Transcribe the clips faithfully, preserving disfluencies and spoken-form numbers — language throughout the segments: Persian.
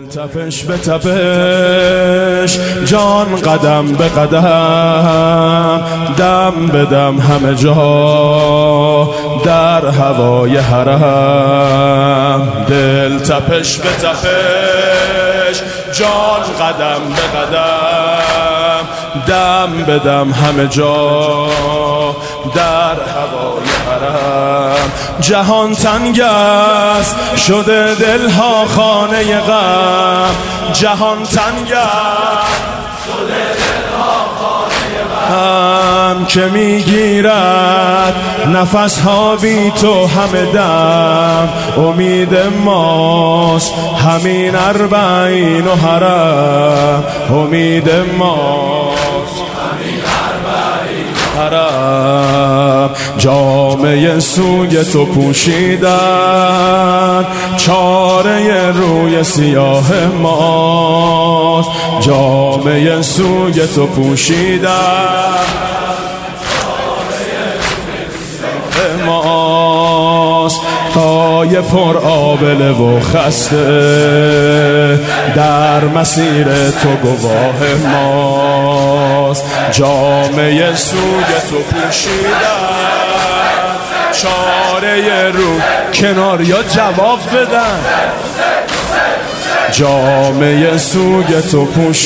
تپش به تپش، جان قدم به قدم، دم به دم همه جا در هوای حرم. دل تپش به تپش، جان قدم به قدم، دم به دم همه جا در هوای حرم. جهان تنگ است شده دلها خانه غم، جهان تنگ است شده دلها خانه غم، که میگیرد نفس ها بی تو همه دم. امید ماست همین اربعین و حرم، امید ماست همین اربعین و حرم. جامه سوی تو پوشیدن چاره روی سیاه ماست، جامه سوی تو پوشیدن ماست. پای پر آبله و خسته در مسیر تو گواه ماست، جامعه سوی تو پوشیدن چاره رو کنار یا جواب بدن. جامعه سوی تو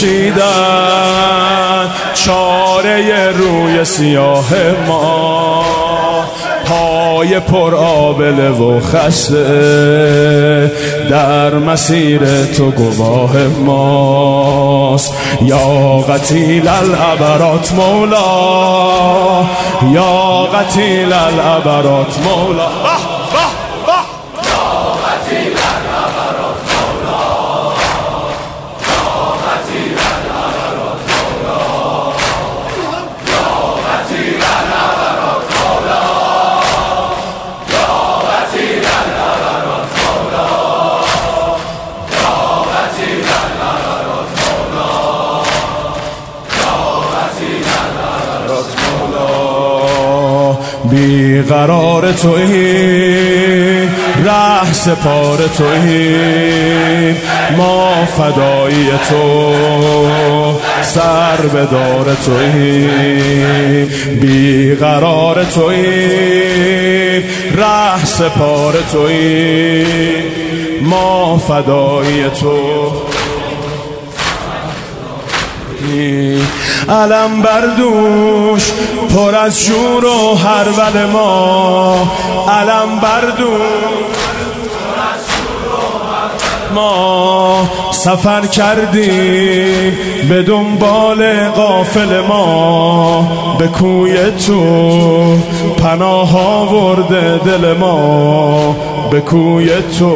پوشیدن چاره روی سیاه ما، پای پر آبله و خسته در مسیر تو گواه ماست. یا قتیل العبرات مولا، یا قتیل العبرات مولا، بیقرار تویی ره سپار تویی، ما فدایی تو سر به دار تویی. بیقرار تویی ره سپار تویی، ما فدایی تو. علم بردوش پر از شور و هرول ما، علم بردوش ما سفر کردیم به دنبال غافل ما، به کوی تو پناه آورده دل ما، به کوی تو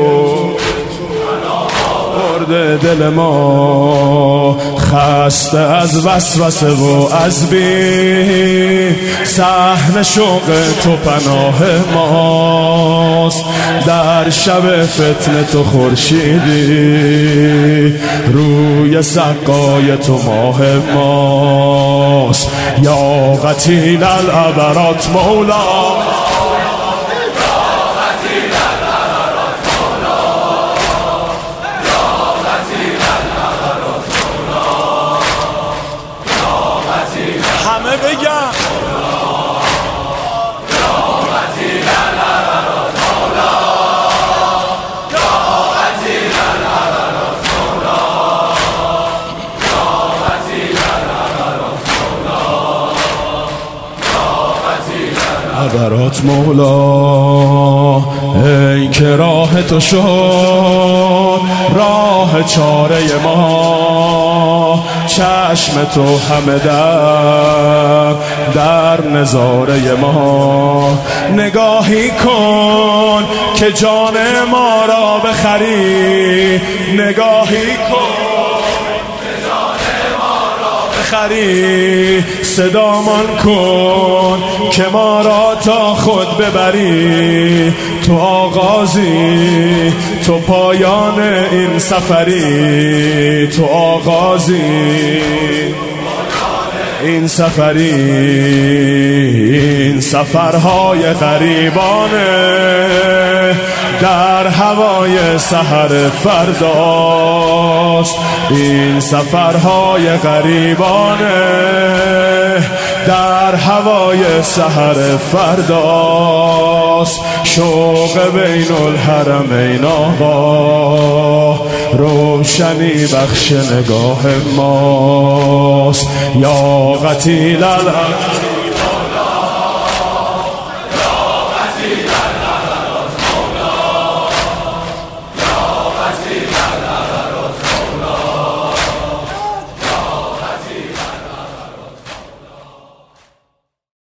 دل ما. خسته از وسوسه و از بی صحن شوق تو پناه ماست، در شب فتنه تو خورشیدی روی سقای تو ماه ماست. یا قتیل العبرات مولا، همه بگم عبرات مولا، ای که راه تو شد راه چاره ما، چشم تو همه در در نظاره ما. نگاهی کن که جان ما را بخری، نگاهی کن که جان ما را بخری، صدامان کن که ما را تا خود ببری. تو آغازی تو پایان این سفری، تو آغازی این سفری، این سفرهای غریبانه در هوای سحر فردا. ماست. این سفرهای غریبانه در هوای سحر فرداست. شوق بین الحرمین آقا روشنی بخش نگاه ماست. یا قتیل الحق